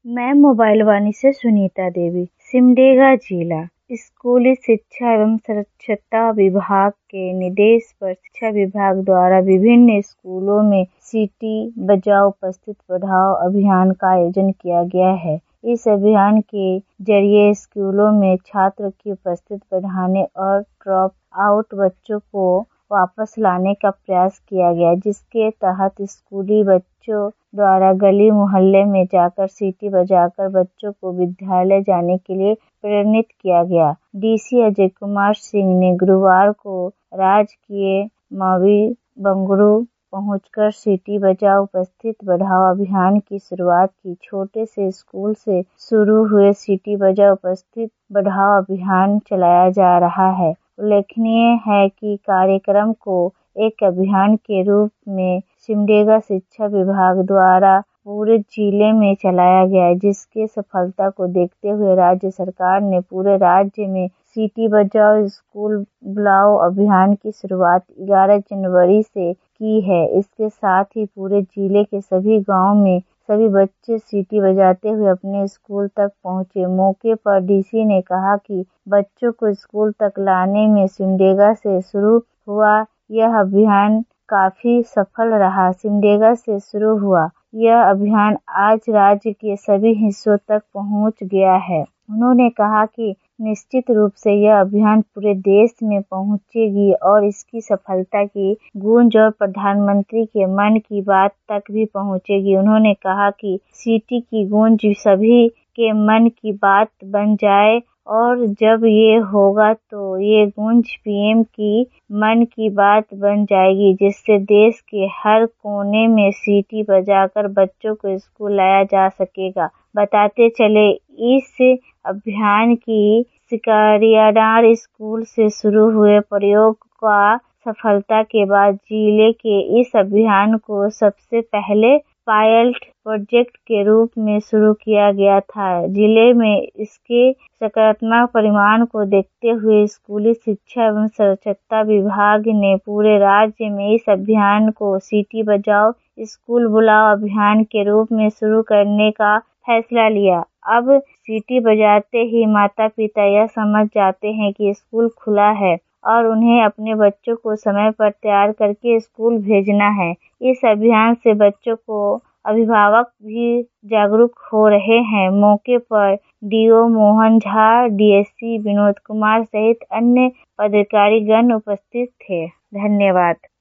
मैं मोबाइल वाणी से सुनीता देवी, सिमडेगा जिला। स्कूली शिक्षा एवं स्वच्छता विभाग के निर्देश पर शिक्षा विभाग द्वारा विभिन्न स्कूलों में सीटी बजाओ उपस्थित पढ़ाओ अभियान का आयोजन किया गया है। इस अभियान के जरिए स्कूलों में छात्र की उपस्थित बढ़ाने और ड्रॉप आउट बच्चों को वापस लाने का प्रयास किया गया, जिसके तहत स्कूली बच्चों द्वारा गली मोहल्ले में जाकर सीटी बजाकर बच्चों को विद्यालय जाने के लिए प्रेरित किया गया। डीसी अजय कुमार सिंह ने गुरुवार को राजकीय मावी बंगरू पहुंचकर सीटी बजाओ उपस्थित बढ़ाओ अभियान की शुरुआत की। छोटे से स्कूल से शुरू हुए सीटी बजाओ उपस्थित बढ़ाओ अभियान चलाया जा रहा है। उल्लेखनीय है कि कार्यक्रम को एक अभियान के रूप में सिमडेगा शिक्षा विभाग द्वारा पूरे जिले में चलाया गया है, जिसके सफलता को देखते हुए राज्य सरकार ने पूरे राज्य में सीटी बजाओ स्कूल बुलाओ अभियान की शुरुआत 11 जनवरी से की है। इसके साथ ही पूरे जिले के सभी गांव में सभी बच्चे सीटी बजाते हुए अपने स्कूल तक पहुंचे। मौके पर डीसी ने कहा कि बच्चों को स्कूल तक लाने में सिमडेगा से शुरू हुआ यह अभियान काफी सफल रहा। सिमडेगा से शुरू हुआ यह अभियान आज राज्य के सभी हिस्सों तक पहुंच गया है। उन्होंने कहा कि निश्चित रूप से यह अभियान पूरे देश में पहुंचेगी और इसकी सफलता की गूंज और प्रधानमंत्री के मन की बात तक भी पहुंचेगी। उन्होंने कहा कि सीटी की गूंज सभी के मन की बात बन जाए और जब ये होगा तो ये गूंज पीएम की मन की बात बन जाएगी, जिससे देश के हर कोने में सीटी बजाकर बच्चों को स्कूल लाया जा सकेगा। बताते चले इस अभियान की सिकारियाडार स्कूल से शुरू हुए प्रयोग का सफलता के बाद जिले के इस अभियान को सबसे पहले पायलट प्रोजेक्ट के रूप में शुरू किया गया था। जिले में इसके सकारात्मक परिणाम को देखते हुए स्कूली शिक्षा एवं स्वच्छता विभाग ने पूरे राज्य में इस अभियान को सीटी बजाओ स्कूल बुलाओ अभियान के रूप में शुरू करने का फैसला लिया। अब सीटी बजाते ही माता पिता यह समझ जाते हैं कि स्कूल खुला है और उन्हें अपने बच्चों को समय पर तैयार करके स्कूल भेजना है। इस अभियान से बच्चों को अभिभावक भी जागरूक हो रहे हैं। मौके पर डीओ मोहन झा, डीएससी विनोद कुमार सहित अन्य पदाधिकारीगण उपस्थित थे। धन्यवाद।